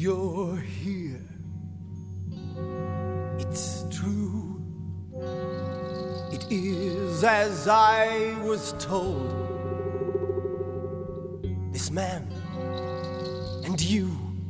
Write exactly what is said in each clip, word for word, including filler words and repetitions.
you're here. It's true. It is as I was told. This man and you.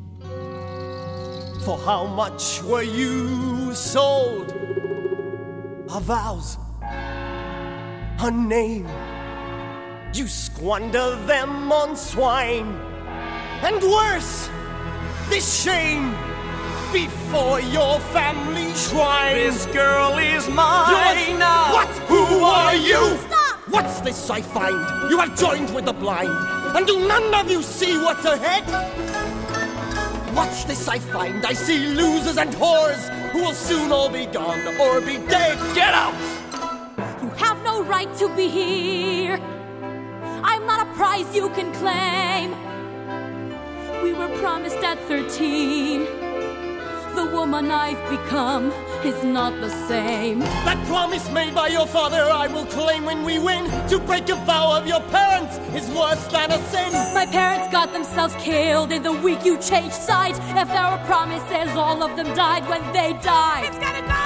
For how much were you sold? Our vows, her name. You squander them on swine. And worse, this shame before your family shrine. This girl is mine. Yours now. What? Who are you? Stop! What's this I find? You have joined with the blind. And do none of you see what's ahead? What's this I find? I see losers and whores who will soon all be gone or be dead. Get out! You have no right to be here. I'm not a prize you can claim. We were promised at thirteen. The woman I've become is not the same. That promise made by your father I will claim when we win. To break a vow of your parents is worse than a sin. My parents got themselves killed in the week you changed sides. If there were promises, all of them died when they died. It's gonna go!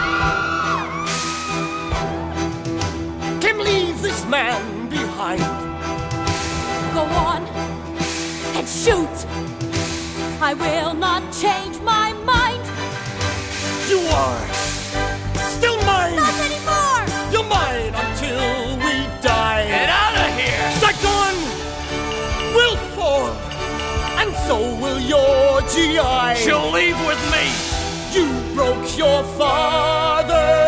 Kim, leave this man behind. Go on and shoot. I will not change my mind. You are still mine. Not anymore. You're mine until we die. Get out of here! Saigon will fall, and so will your G I. She'll leave with me. You broke your father.